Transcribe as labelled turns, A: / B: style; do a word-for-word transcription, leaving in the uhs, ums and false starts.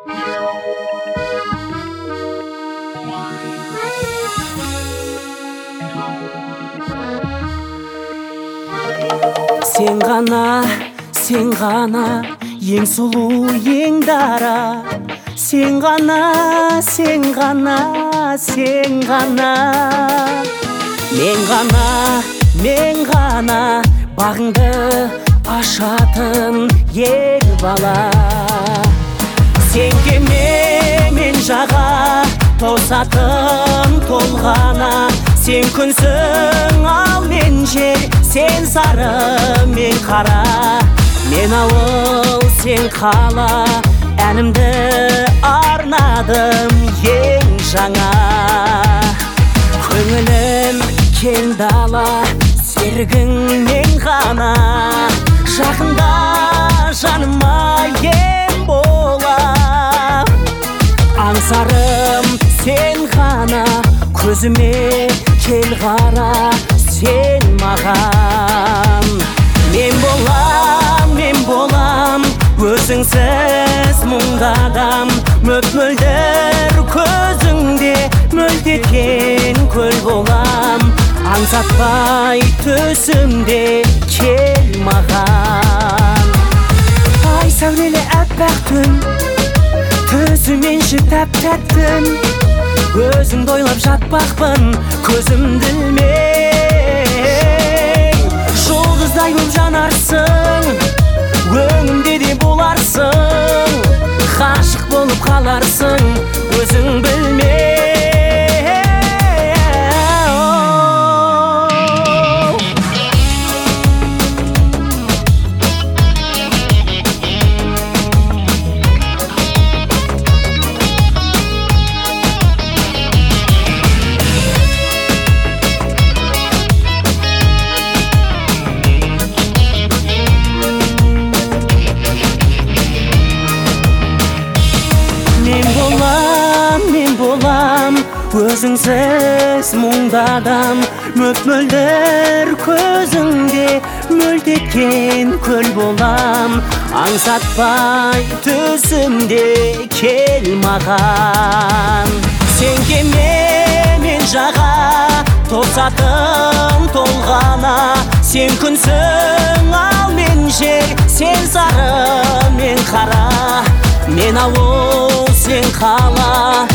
A: Сен ғана, сен ғана, ең сұлу, ең дара. Сен ғана, сен ғана, сен ғана. Мен ғана, мен ғана, бағыңды ашатын ер бала. Сен кеме, мен жаға, тосатын толғана. Сен күнсің, ал мен жер, сен сары, мен қара. Мен ауыл, сен қала, әнімді арнадым ең жаңа. Көңілім кең дала, серігің мен ғана. Жақында жаныма ем бола. Аңсарым сен ғана, көзіме кел қара, сен маған. Мен болам, мен болам, өзіңсіз мұңдадам. Мөп-мөлдір көзіңде мөлтеткен көл болам. Аңсатпай төсімде кел маған. Ай сәулелі әппақ түн, төсімен тәп-тәттім. Өзіңді ойлап жатпақпын, көзімді ілмей. Жұлдыздай боп жанарсың, өңімде де боларсың. Ғашық болып қаларсың, өзің білмей. Өзіңсіз мұңдадам, мөп-мөлдір көзіңде мөлтеткен көл болам. Аңсатпай төсімде кел маған. Сен кеме, мен жаға, тосатын толғана. Сен күнсің, ал мен жер, сен сары, мен қара. Мен ауыл, сен қала,